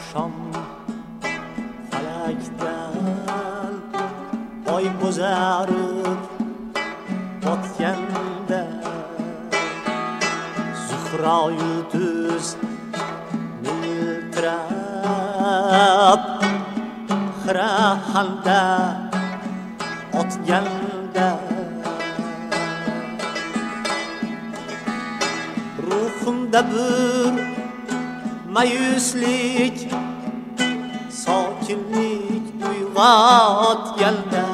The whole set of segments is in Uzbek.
oqshom falakdan oy bo'zarib botganda zuhro yulduz miltirab xira xanda otganda ruhimda bir mayuslik sokinlik uyg'otganda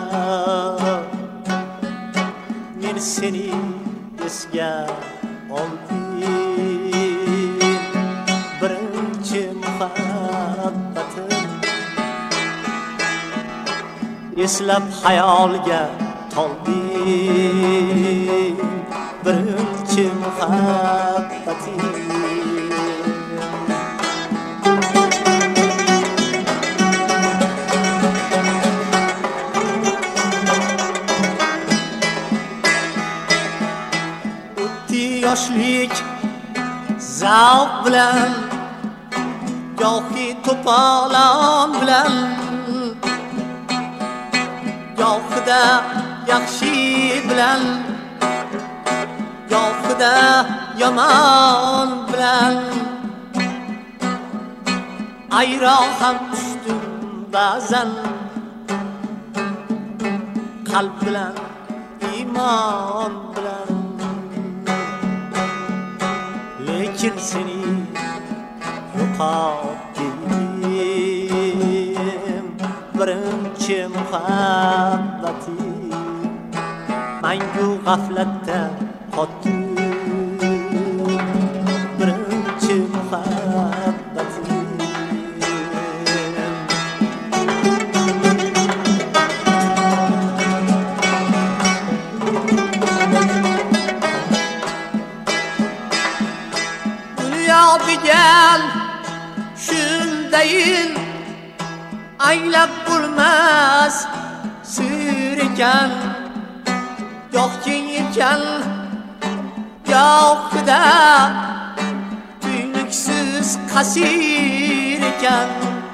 men seni esga oldim birinchi muhabbatim eslab xayolga toldim birinchi muhabbatim yoshlik zavq bilan gohi to'polon bilan gohida yaxshi bilan gohida yomon bilan ayroq ham tushdim ba'zan qalb bilan iymon bilan lekin seni yo'qotdim birinchi muhabbatim mangu g'aflatda qotdim birinchi muhabbatim degan shundayin anglab bo'lmas sir ekan goh keng ekan gohida tuynuksiz qasir ekan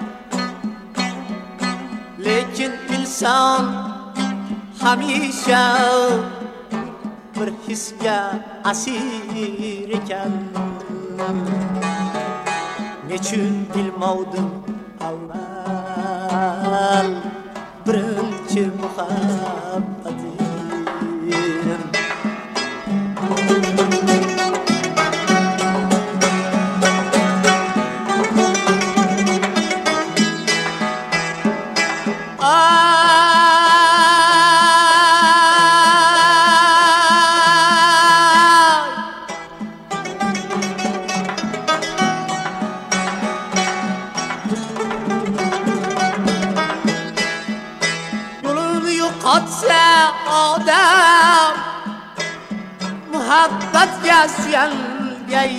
lekin inson hamisha bir hisga asir ekan nechun bilmovdim avval birinchi muhabbatim qotsa odam muhabbatga suyangay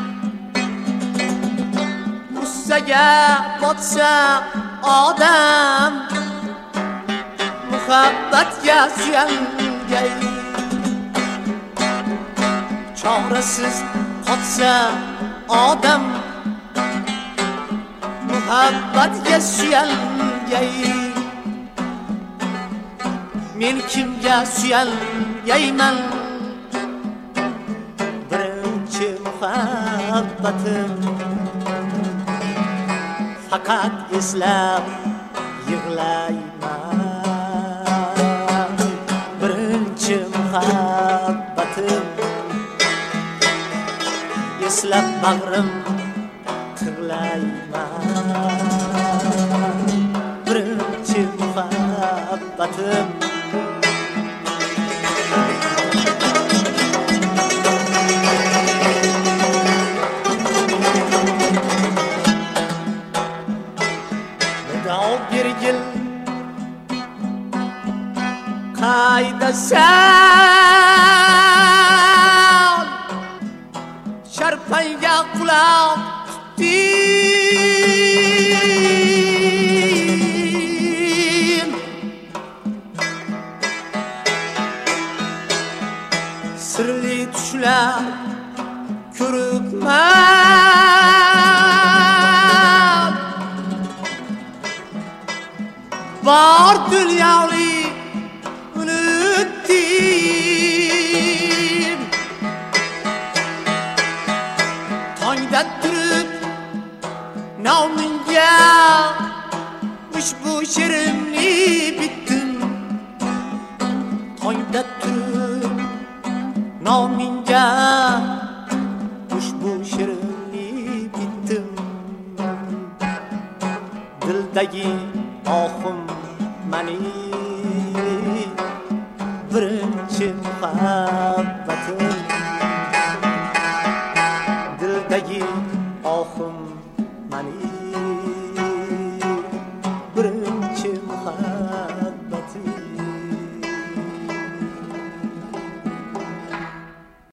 g'ussaga botsa odam muhabbatga suyangay chorasiz qotsa odam muhabbatga suyangay men kimga suyanyayman birinchi muhabbatim faqat eslab yig'layman birinchi muhabbatim eslab bag'rim tig'layman birinchi muhabbatim birgil qaydasan sharpanga quloq tutdim sirli tushlar ko'ribman bor dunyoni unutdim. Tongda turib nomingga ushbu she'rimni bitdim. Tongda turib nomingga ushbu she'rimni bitdim. Dildagi ohim mani birinchi muhabbatim.